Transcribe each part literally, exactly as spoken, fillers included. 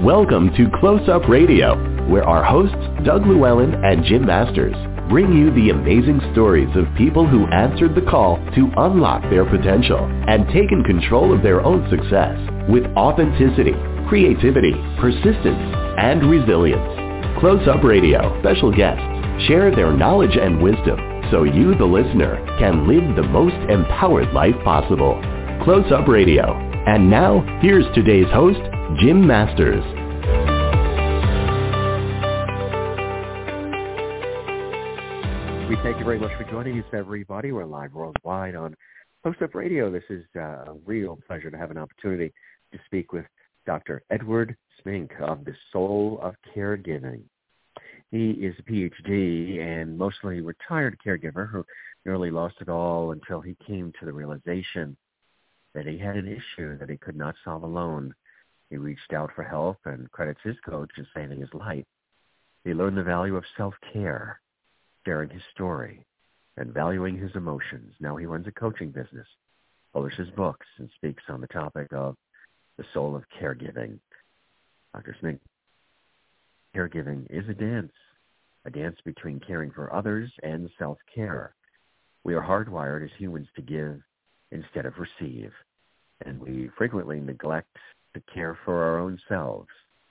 Welcome to Close Up Radio, where our hosts, Doug Llewellyn and Jim Masters, bring you the amazing stories of people who answered the call to unlock their potential and taken control of their own success with authenticity, creativity, persistence, and resilience. Close Up Radio special guests share their knowledge and wisdom so you, the listener, can live the most empowered life possible. Close Up Radio. And now, here's today's host, Jim Masters. We thank you very much for joining us, everybody. We're live worldwide on Close Up Radio. This is uh, a real pleasure to have an opportunity to speak with Doctor Edward Smink of The Soul of Caregiving. He is a P H D and mostly retired caregiver who nearly lost it all until he came to the realization that he had an issue that he could not solve alone. He reached out for help and credits his coach in saving his life. He learned the value of self-care, sharing his story, and valuing his emotions. Now he runs a coaching business, publishes books, and speaks on the topic of the soul of caregiving. Doctor Smink, caregiving is a dance, a dance between caring for others and self-care. We are hardwired as humans to give instead of receive, and we frequently neglect to care for our own selves.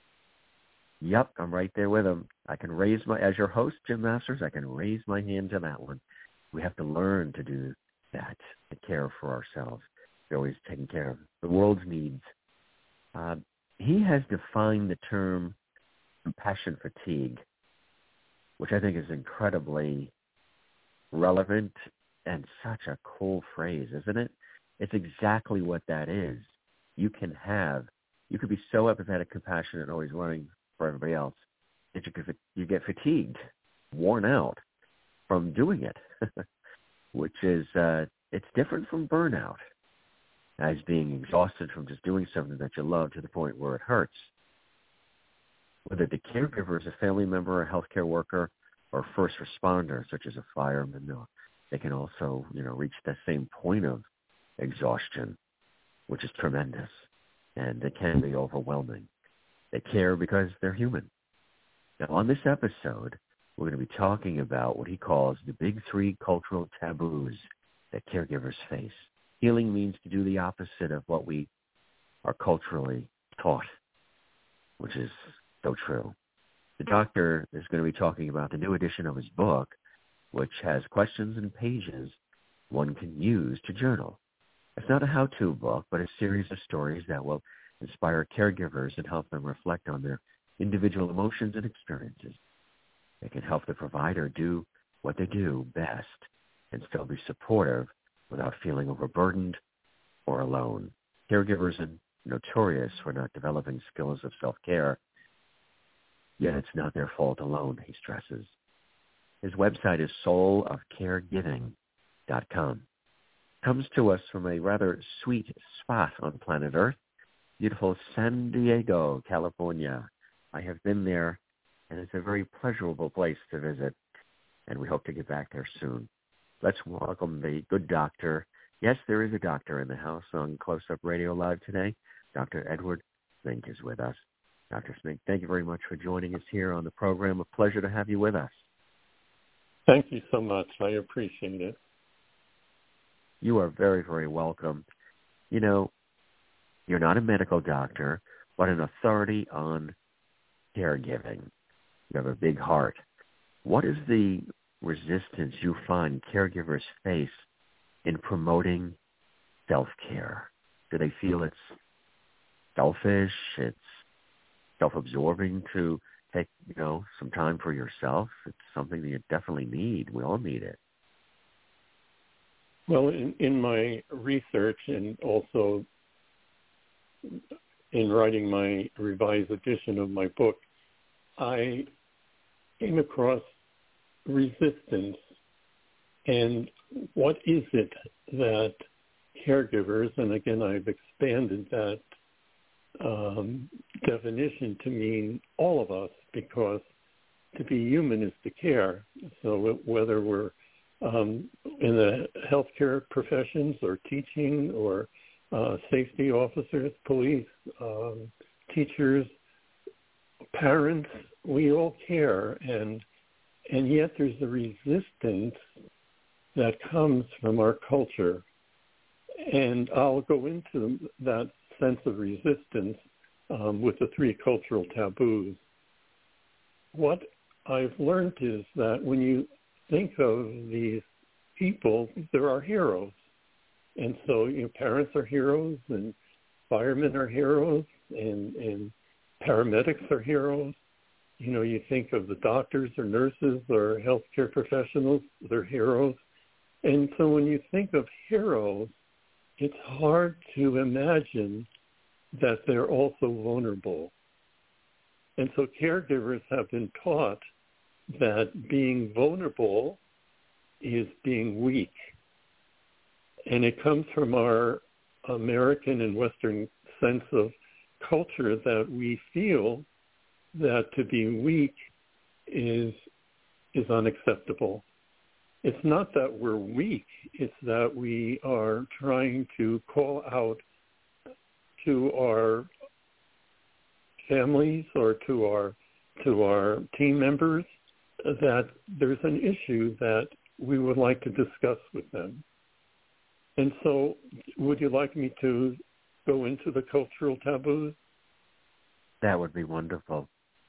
Yep, I'm right there with him. I can raise my, as your host, Jim Masters, I can raise my hand to that one. We have to learn to do that, to care for ourselves. We're always taking care of the world's needs. Uh, he has defined the term compassion fatigue, which I think is incredibly relevant and such a cool phrase, isn't it? It's exactly what that is. You can have, you could be so empathetic, compassionate, and always running for everybody else that you could, you get fatigued, worn out from doing it, which is, uh, it's different from burnout, as being exhausted from just doing something that you love to the point where it hurts. Whether the caregiver is a family member, a healthcare worker, or first responder, such as a fireman, they can also, you know, reach that same point of exhaustion, which is tremendous, and it can be overwhelming. They care because they're human. Now, on this episode, we're going to be talking about what he calls the big three cultural taboos that caregivers face. Healing means to do the opposite of what we are culturally taught, which is so true. The doctor is going to be talking about the new edition of his book, which has questions and pages one can use to journal. It's not a how-to book, but a series of stories that will inspire caregivers and help them reflect on their individual emotions and experiences. It can help the provider do what they do best and still be supportive without feeling overburdened or alone. Caregivers are notorious for not developing skills of self-care, yet it's not their fault alone, he stresses. His website is soul of caregiving dot com. Comes to us from a rather sweet spot on planet Earth, beautiful San Diego, California. I have been there, and it's a very pleasurable place to visit, and we hope to get back there soon. Let's welcome the good doctor. Yes, there is a doctor in the house on Close Up Radio Live today. Doctor Edward Smink is with us. Doctor Smink, thank you very much for joining us here on the program. A pleasure to have you with us. Thank you so much. I appreciate it. You are very, very welcome. You know, you're not a medical doctor, but an authority on caregiving. You have a big heart. What is the resistance you find caregivers face in promoting self-care? Do they feel it's selfish, it's self-absorbing to take, you know, some time for yourself? It's something that you definitely need. We all need it. Well, in, in my research and also in writing my revised edition of my book, I came across resistance. And what is it that caregivers, and again, I've expanded that um, definition to mean all of us, because to be human is to care. So whether we're um, in the healthcare professions or teaching or uh, safety officers, police, um, teachers, parents, we all care, and and yet there's a resistance that comes from our culture. And I'll go into that sense of resistance um, with the three cultural taboos. What I've learned is that when you think of these people, there are heroes. And so, you know, parents are heroes, and firemen are heroes, and, and paramedics are heroes. You know, you think of the doctors or nurses or healthcare professionals, they're heroes. And so when you think of heroes, it's hard to imagine that they're also vulnerable. And so caregivers have been taught that being vulnerable is being weak. And it comes from our American and Western sense of culture that we feel that to be weak is is unacceptable. It's not that we're weak, it's that we are trying to call out to our families or to our to our team members that there's an issue that we would like to discuss with them. And so would you like me to go into the cultural taboos? That would be wonderful.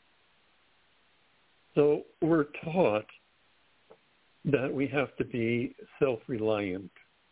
So we're taught that we have to be self-reliant,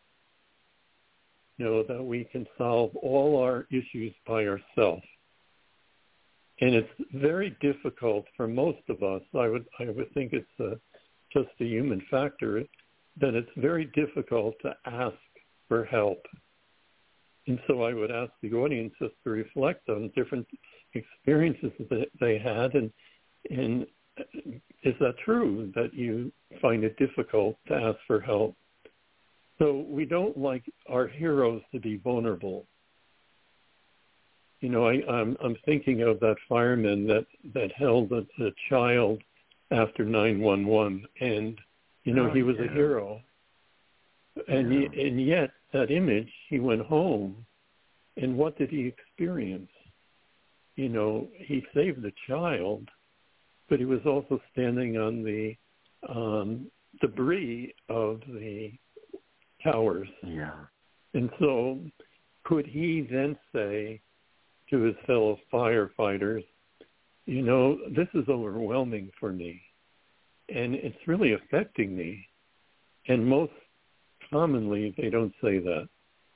you know, that we can solve all our issues by ourselves. And it's very difficult for most of us. I would I would think it's a, just a human factor, that it's very difficult to ask for help. And so I would ask the audience just to reflect on different experiences that they had, and and is that true, that you find it difficult to ask for help? So we don't like our heroes to be vulnerable. You know, I, I'm, I'm thinking of that fireman that, that held a, a child after nine one one, and, you know, oh, he was yeah. a hero. And, yeah. he, and yet, that image, he went home, and what did he experience? You know, he saved the child, but he was also standing on the um, debris of the towers. Yeah. And so could he then say to his fellow firefighters, you know, this is overwhelming for me, and it's really affecting me. And most commonly, they don't say that.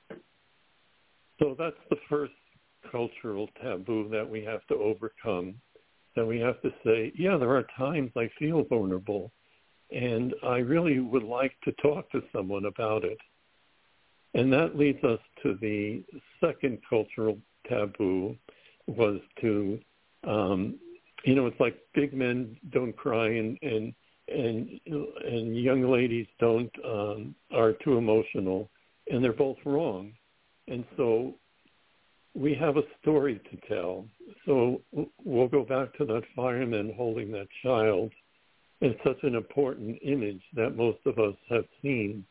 So that's the first cultural taboo that we have to overcome, that we have to say, yeah, there are times I feel vulnerable, and I really would like to talk to someone about it. And that leads us to the second cultural taboo, was to, um, you know, it's like big men don't cry, and and and, and young ladies don't um, are too emotional, and they're both wrong. And so we have a story to tell. So we'll go back to that fireman holding that child. It's such an important image that most of us have seen.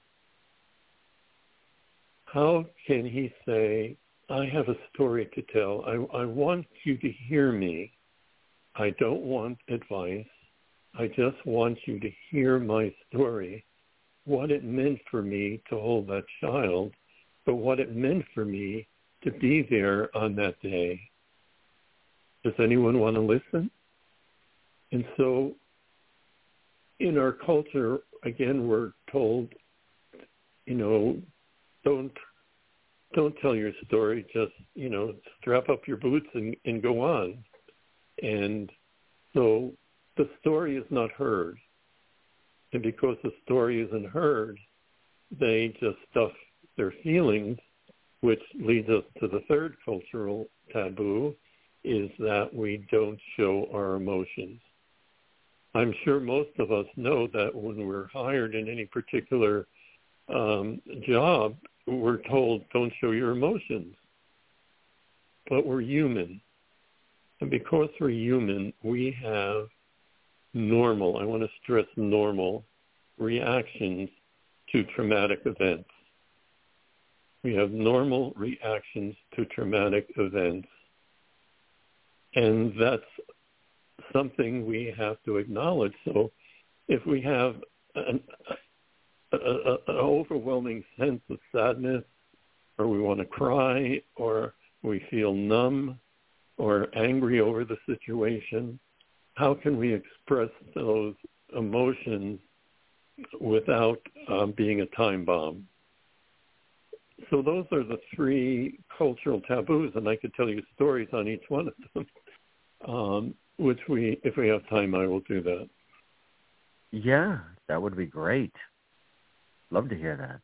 How can he say, I have a story to tell. I, I want you to hear me. I don't want advice. I just want you to hear my story, what it meant for me to hold that child, but what it meant for me to be there on that day. Does anyone want to listen? And so in our culture, again, we're told, you know, don't don't tell your story, just, you know, strap up your boots and, and go on. And so the story is not heard. And because the story isn't heard, they just stuff their feelings, which leads us to the third cultural taboo, is that we don't show our emotions. I'm sure most of us know that when we're hired in any particular um, job, we're told, don't show your emotions. But we're human. And because we're human, we have normal, I want to stress normal, reactions to traumatic events. We have normal reactions to traumatic events. And that's something we have to acknowledge. So if we have an, a, a, an overwhelming sense of sadness, or we want to cry, or we feel numb or angry over the situation, how can we express those emotions without um, being a time bomb? So those are the three cultural taboos, and I could tell you stories on each one of them, um, which we, if we have time, I will do that. Yeah, that would be great. Love to hear that.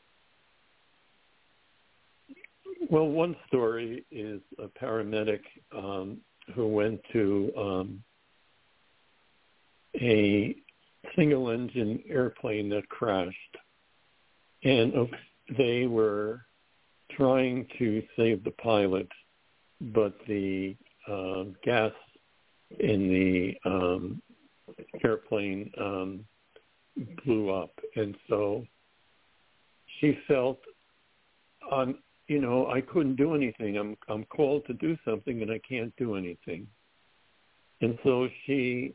Well, one story is a paramedic um, who went to um, a single-engine airplane that crashed, and they were trying to save the pilot, but the uh, gas in the um, airplane um, blew up, and so she felt, um, you know, I couldn't do anything. I'm I'm called to do something, and I can't do anything. And so she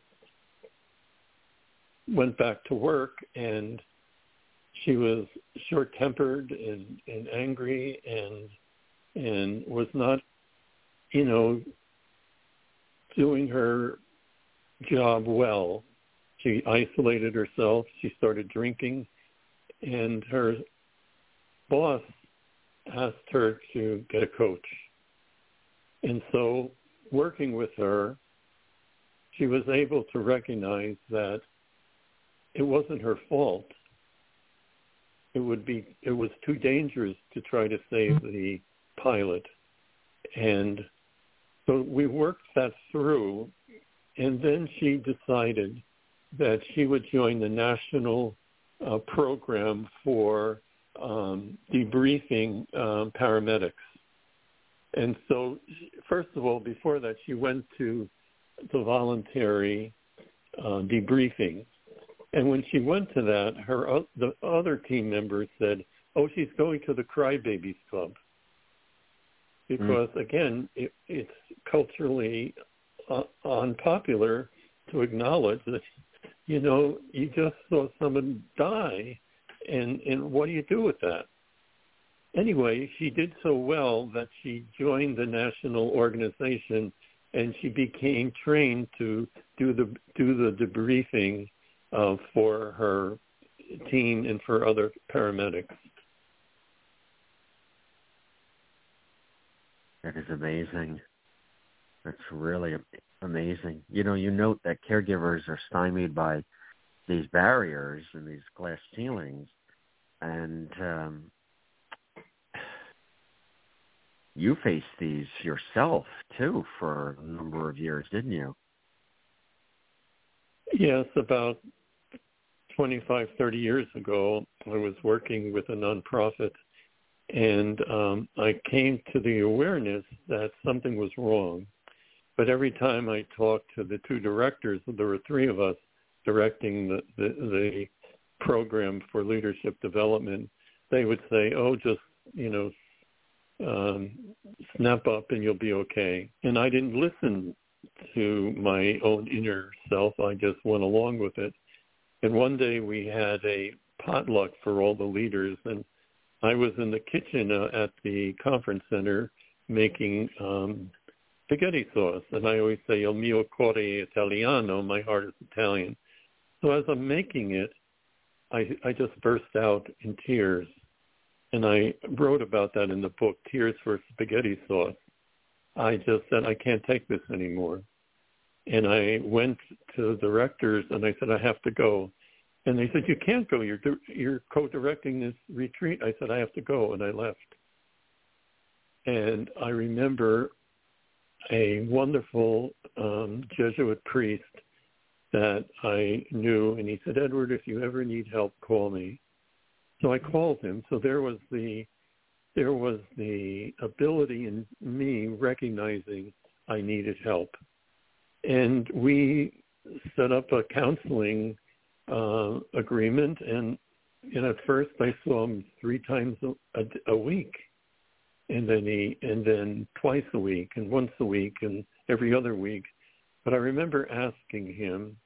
went back to work, and she was short-tempered and, and angry and and was not, you know, doing her job well. She isolated herself. She started drinking, and her boss asked her to get a coach. And so working with her, she was able to recognize that it wasn't her fault. It would be, it was too dangerous to try to save the pilot. And so we worked that through, and then she decided that she would join the national uh, program for um, debriefing um, paramedics. And so, first of all, before that, she went to the voluntary uh, debriefing. And when she went to that, her the other team members said, oh, she's going to the Crybabies Club. Because, mm. again, it, it's culturally uh, unpopular to acknowledge that, you know, you just saw someone die, and, and what do you do with that? Anyway, she did so well that she joined the national organization, and she became trained to do the do the debriefing uh, for her team and for other paramedics. That is amazing. That's really amazing. You know, you note that caregivers are stymied by these barriers and these glass ceilings, and um, you faced these yourself, too, for a number of years, didn't you? Yes, about twenty-five, thirty years ago, I was working with a nonprofit, and um, I came to the awareness that something was wrong. But every time I talked to the two directors, there were three of us directing the, the, the program for leadership development, they would say, oh, just, you know, um, snap up and you'll be okay. And I didn't listen to my own inner self. I just went along with it. And one day we had a potluck for all the leaders, and I was in the kitchen uh, at the conference center making um, spaghetti sauce. And I always say, il mio cuore italiano, my heart is Italian. So as I'm making it, I, I just burst out in tears. And I wrote about that in the book, Tears for Spaghetti Sauce. I just said, I can't take this anymore. And I went to the directors and I said, I have to go. And they said, you can't go. You're, you're co-directing this retreat. I said, I have to go. And I left. And I remember a wonderful um, Jesuit priest that I knew. And he said, Edward, if you ever need help, call me. So I called him. So there was the there was the ability in me recognizing I needed help. And we set up a counseling uh, agreement. And, and at first I saw him three times a, a, a week. And then he, and then twice a week and once a week and every other week. But I remember asking him,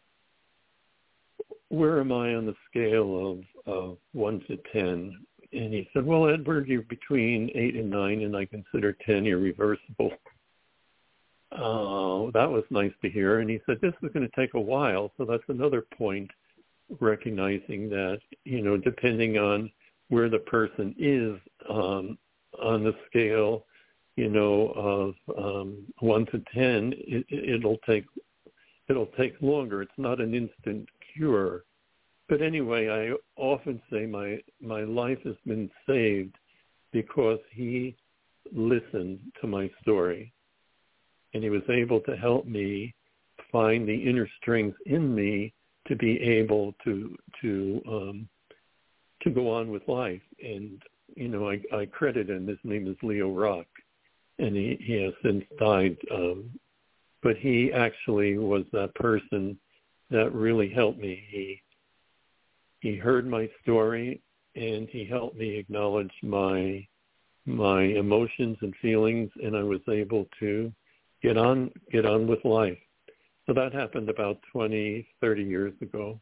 where am I on the scale of, of one to ten? And he said, well, Edward, you're between eight and nine, and I consider ten irreversible. Oh, that was nice to hear. And he said, this is going to take a while. So that's another point, recognizing that, you know, depending on where the person is um, on the scale, you know, of um, one to ten, it, it'll take it'll take longer. It's not an instant cure. But anyway, I often say my my life has been saved because he listened to my story, and he was able to help me find the inner strength in me to be able to to um, to go on with life. And you know, I, I credit him. His name is Leo Rock, and he, he has since died. Um, but he actually was that person that really helped me. He he heard my story, and he helped me acknowledge my my emotions and feelings, and I was able to get on get on with life. So that happened about twenty, thirty years ago.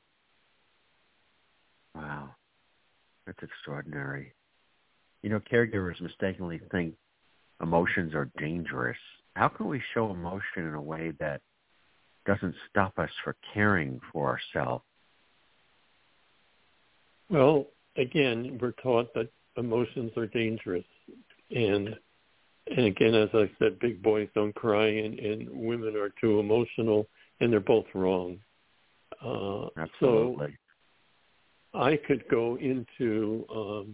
Wow. That's extraordinary. You know, caregivers mistakenly think emotions are dangerous. How can we show emotion in a way that doesn't stop us from caring for ourselves? Well, again, we're taught that emotions are dangerous. And and again, as I said, big boys don't cry, and, and women are too emotional, and they're both wrong. Uh, Absolutely. So I could go into, um,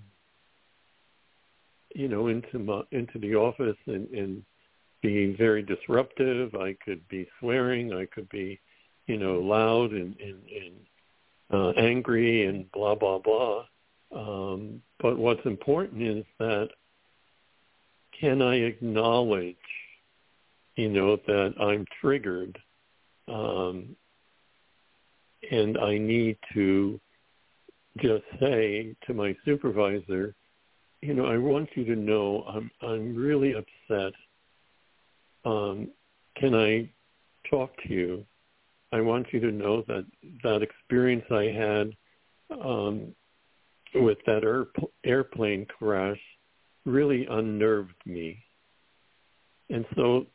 you know, into my into the office and, and be very disruptive. I could be swearing. I could be, you know, loud and, and, and uh, angry and blah, blah, blah. Um, but what's important is that can I acknowledge, you know, that I'm triggered um, and I need to just say to my supervisor, you know, I want you to know I'm I'm really upset. Um, can I talk to you? I want you to know that that experience I had um, with that air, airplane crash really unnerved me. And so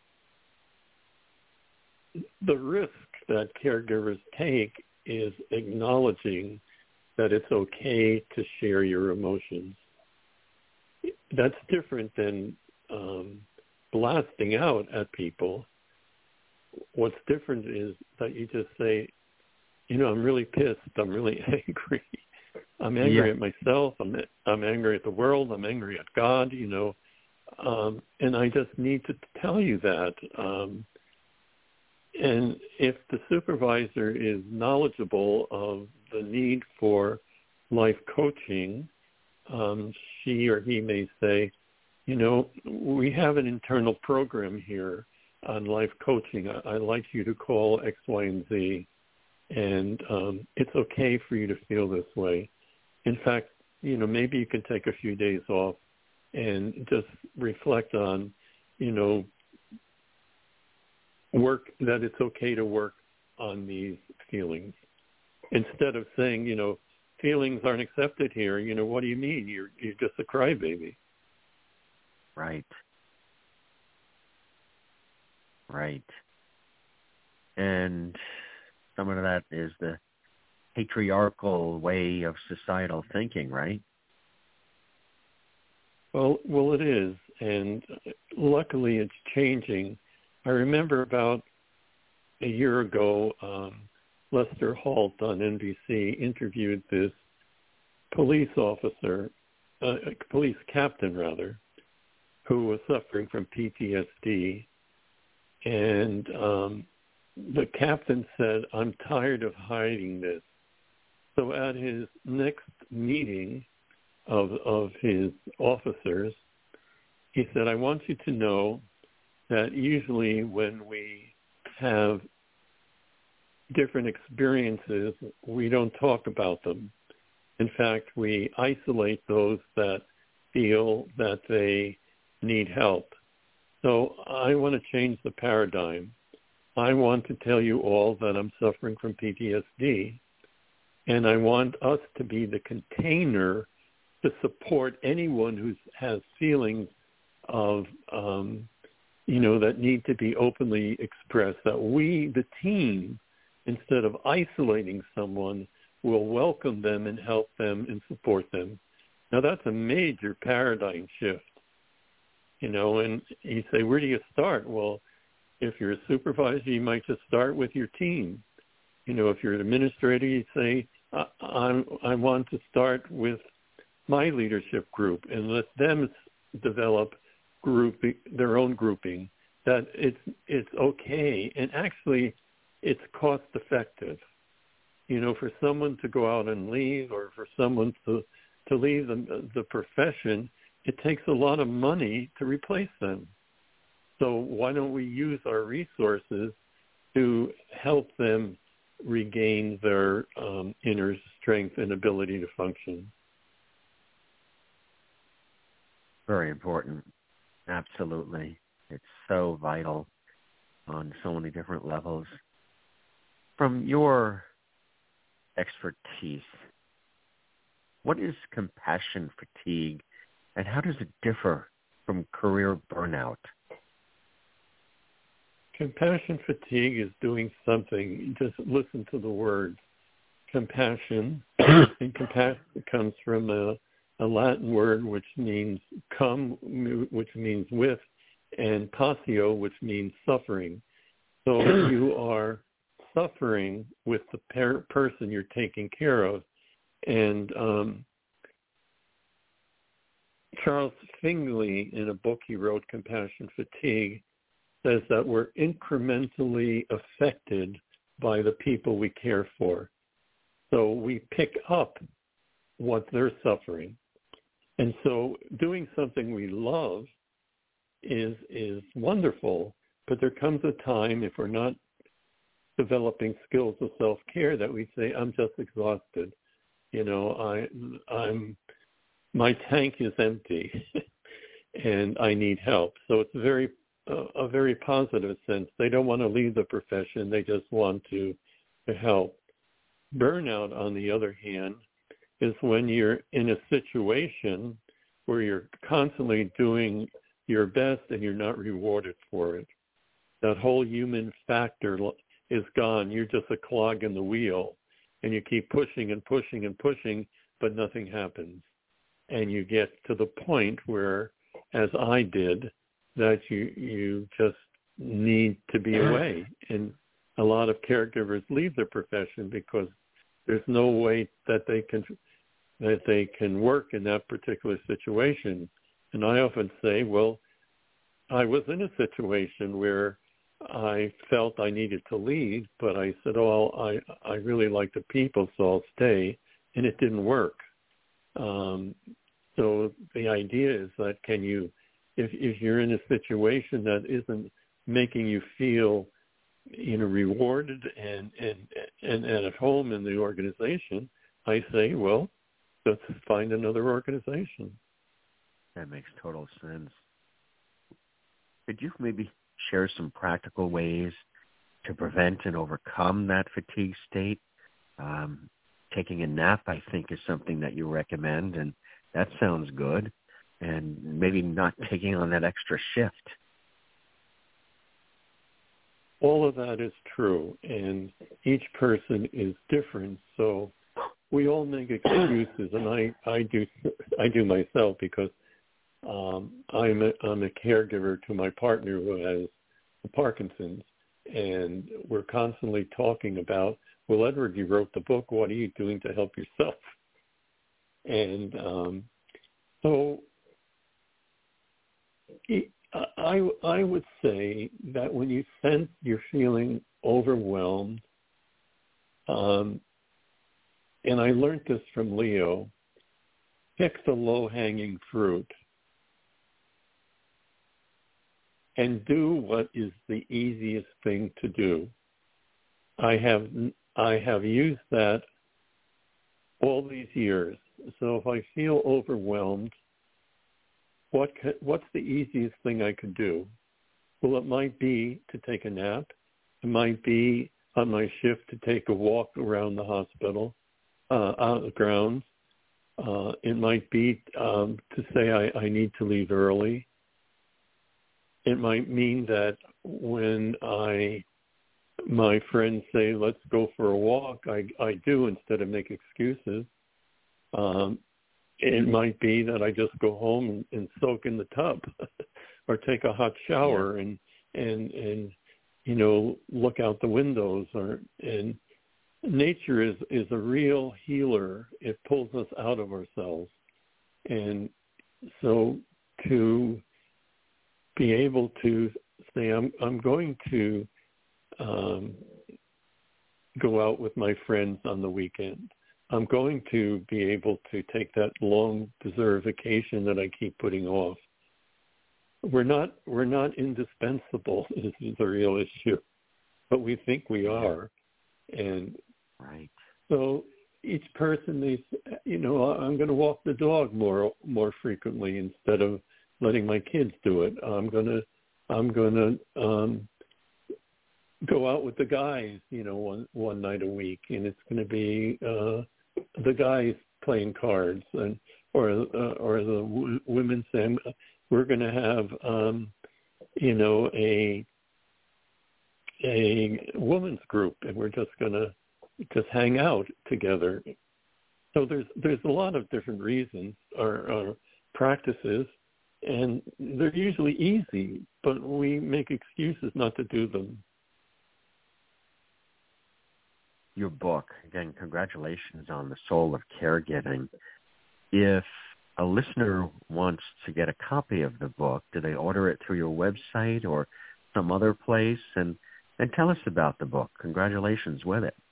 the risk that caregivers take is acknowledging that it's okay to share your emotions. That's different than um, blasting out at people. What's different is that you just say, you know, I'm really pissed. I'm really angry. I'm angry yeah. at myself. I'm I'm angry at the world. I'm angry at God, you know. Um, and I just need to tell you that. Um, and if the supervisor is knowledgeable of the need for life coaching, um, she or he may say, you know, we have an internal program here on life coaching. I, I'd like you to call X, Y, and Z, and um, it's okay for you to feel this way. In fact, you know, maybe you can take a few days off and just reflect on, you know, work, that it's okay to work on these feelings. Instead of saying, you know, feelings aren't accepted here, you know, what do you mean? You're, you're just a crybaby. Right. Right. And some of that is the patriarchal way of societal thinking, right? Well, well, it is, and luckily it's changing. I remember about a year ago, um, Lester Holt on N B C interviewed this police officer, uh, police captain rather, who was suffering from P T S D, and um, the captain said, "I'm tired of hiding this." So at his next meeting of of his officers, he said, "I want you to know that usually when we have different experiences, we don't talk about them. In fact, we isolate those that feel that they need help. So I want to change the paradigm. I want to tell you all that I'm suffering from P T S D, and I want us to be the container to support anyone who has feelings of, um, you know, that need to be openly expressed, that we, the team, instead of isolating someone, will welcome them and help them and support them. Now, that's a major paradigm shift, you know, and you say, where do you start? Well, if you're a supervisor, you might just start with your team. You know, if you're an administrator, you say, I, I, I want to start with my leadership group and let them develop group their own grouping, that it's it's okay, and actually it's cost effective. You know, for someone to go out and leave, or for someone to to leave the, the profession, it takes a lot of money to replace them. So why don't we use our resources to help them regain their um, inner strength and ability to function? Very important. Absolutely. It's so vital on so many different levels. From your expertise, what is compassion fatigue, and how does it differ from career burnout? Compassion fatigue is doing something. Just listen to the words. Compassion, and compassion comes from a, a Latin word which means come, which means with, and passio, which means suffering. So you are suffering with the per- person you're taking care of. And um, Charles Fingley, in a book he wrote, Compassion Fatigue, says that we're incrementally affected by the people we care for. So we pick up what they're suffering. And so doing something we love is is wonderful, but there comes a time, if we're not developing skills of self-care, that we say, I'm just exhausted. You know, I, I'm, my tank is empty and I need help. So it's very, uh, a very positive sense. They don't want to leave the profession. They just want to, to help. Burnout, on the other hand, is when you're in a situation where you're constantly doing your best and you're not rewarded for it. That whole human factor is gone. You're just a clog in the wheel, and you keep pushing and pushing and pushing, but nothing happens. And you get to the point where, as I did, that you you just need to be away. And a lot of caregivers leave the profession because there's no way that they can that they can work in that particular situation. And I often say, well, I was in a situation where I felt I needed to leave, but I said, oh, I, I really like the people, so I'll stay. And it didn't work. Um, so the idea is that can you, if, if you're in a situation that isn't making you feel, you know, rewarded and, and, and, and at home in the organization, I say, well, let's find another organization. That makes total sense. Could you maybe share some practical ways to prevent and overcome that fatigue state? Um, taking a nap, I think, is something that you recommend, and that sounds good. And maybe not taking on that extra shift. All of that is true, and each person is different. So we all make excuses, and I, I do I do myself because um, I'm a, I'm a caregiver to my partner who has Parkinson's, and we're constantly talking about, well, Edward, you wrote the book. What are you doing to help yourself? And um, so I, I would say that when you sense you're feeling overwhelmed, um, and I learned this from Leo, pick the low-hanging fruit and do what is the easiest thing to do. I have I have used that all these years. So if I feel overwhelmed, what what's the easiest thing I could do? Well, it might be to take a nap. It might be on my shift to take a walk around the hospital, uh, on the grounds. Uh, it might be um, to say I, I need to leave early. It might mean that when I, my friends say, let's go for a walk, I, I do instead of make excuses. Um, it might be that I just go home and, and soak in the tub or take a hot shower yeah. and, and, and, you know, look out the windows. Or and nature is, is a real healer. It pulls us out of ourselves. And so to be able to say, I'm I'm going to um, go out with my friends on the weekend. I'm going to be able to take that long deserved vacation that I keep putting off. We're not we're not indispensable. This is a real issue, but we think we are, and right. So each person, they, you know, I'm going to walk the dog more more frequently instead of letting my kids do it. I'm gonna I'm gonna um, go out with the guys, you know, one one night a week, and it's going to be uh, the guys playing cards, and or uh, or the w- women saying we're going to have, um, you know, a a women's group, and we're just going to just hang out together. So there's there's a lot of different reasons or, or practices. And they're usually easy, but we make excuses not to do them. Your book, again, congratulations on The Soul of Caregiving. If a listener wants to get a copy of the book, do they order it through your website or some other place? And, and tell us about the book. Congratulations with it.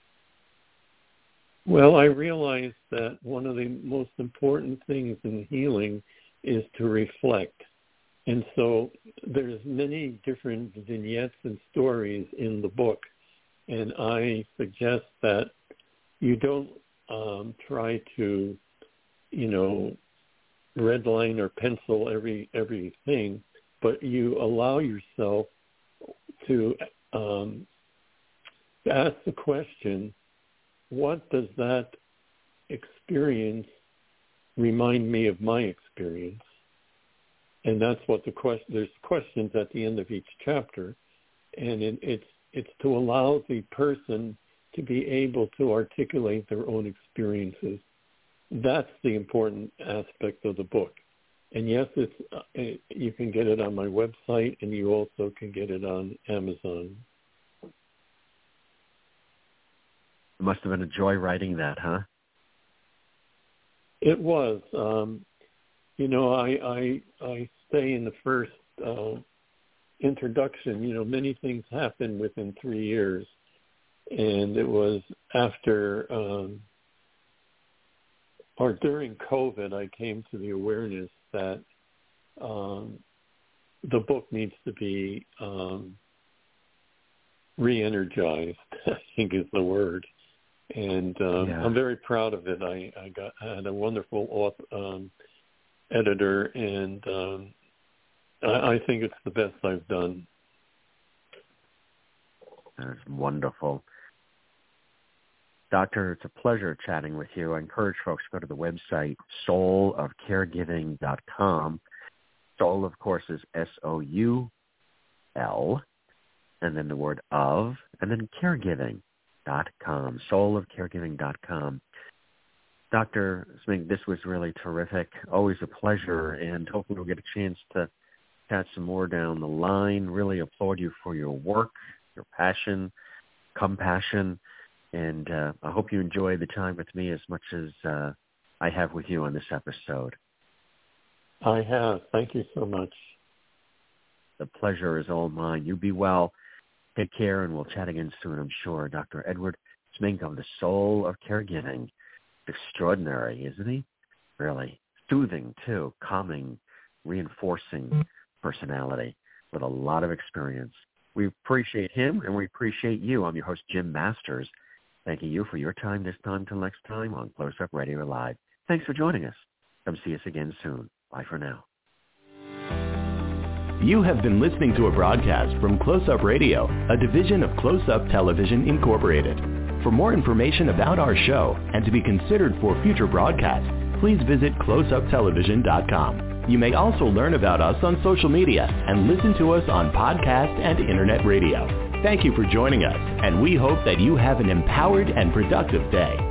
Well, I realized that one of the most important things in healing is to reflect. And so there's many different vignettes and stories in the book. And I suggest that you don't um, try to, you know, redline or pencil every everything, but you allow yourself to um, ask the question, what does that experience remind me of my experience? And that's what the question, there's questions at the end of each chapter. And it, it's, it's to allow the person to be able to articulate their own experiences. That's the important aspect of the book. And yes, it's, uh, you can get it on my website, and you also can get it on Amazon. It must have been a joy writing that, huh? It was. Um, you know, I, I I say in the first uh, introduction, you know, many things happened within three years. And it was after, um, or during COVID, I came to the awareness that um, the book needs to be um, re-energized, I think is the word. And um, yeah. I'm very proud of it. I, I got I had a wonderful author, um, editor, and um, I, I think it's the best I've done. That's wonderful. Doctor, it's a pleasure chatting with you. I encourage folks to go to the website, soul of caregiving dot com. Soul, of course, is S O U L, and then the word of, and then caregiving dot com, soul of caregiving dot com. Doctor Smink, this was really terrific. Always a pleasure, and hopefully we'll get a chance to chat some more down the line. Really applaud you for your work, your passion, compassion, and uh, I hope you enjoy the time with me as much as uh, I have with you on this episode. I have. Thank you so much. The pleasure is all mine. You be well. Take care, and we'll chat again soon, I'm sure. Doctor Edward Smink of the Soul of Caregiving. Extraordinary, isn't he? Really. Soothing, too. Calming, reinforcing personality with a lot of experience. We appreciate him, and we appreciate you. I'm your host, Jim Masters. Thanking you for your time this time till next time on Close Up Radio Live. Thanks for joining us. Come see us again soon. Bye for now. You have been listening to a broadcast from Close-Up Radio, a division of Close-Up Television Incorporated. For more information about our show and to be considered for future broadcasts, please visit close up television dot com. You may also learn about us on social media and listen to us on podcast and internet radio. Thank you for joining us, and we hope that you have an empowered and productive day.